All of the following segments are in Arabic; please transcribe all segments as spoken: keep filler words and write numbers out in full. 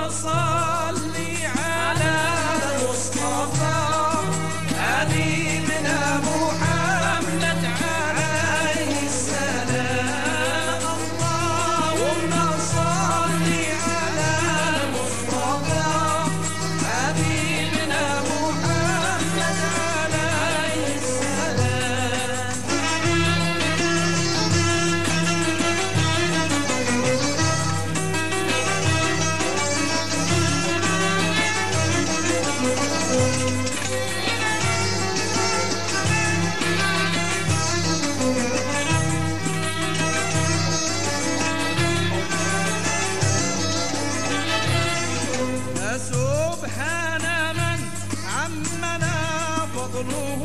صل على المصطفى حبيبنا محمد عليه السلام. اللهم صل على المصطفى حبيبنا محمد عليه السلام. سبحان من عمنا فضله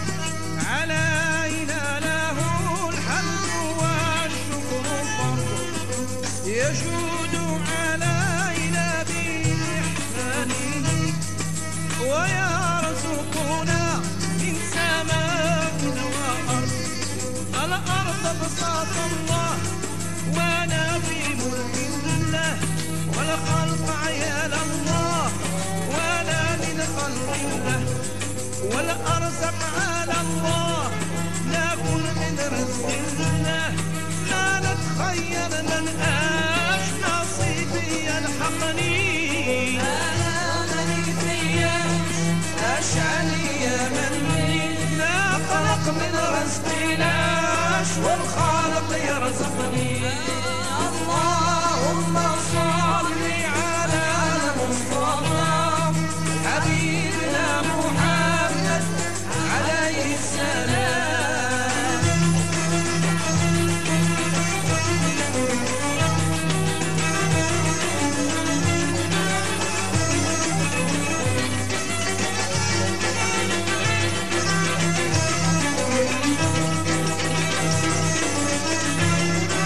علينا له الحمد والشكر فرض يجود علينا بإحسانه ويرزقنا من سماء وأرض. الأرض بساط الله وانا في ملك الله والخلق عيال الله ولا من خلق الله والأرزق على الله ناكل من رزق الله لا نتخيل من اش نصيبي يلحقني انا ماني فياش اش عليا مني لا خلق من رزقي لاش والخالق يرزقني.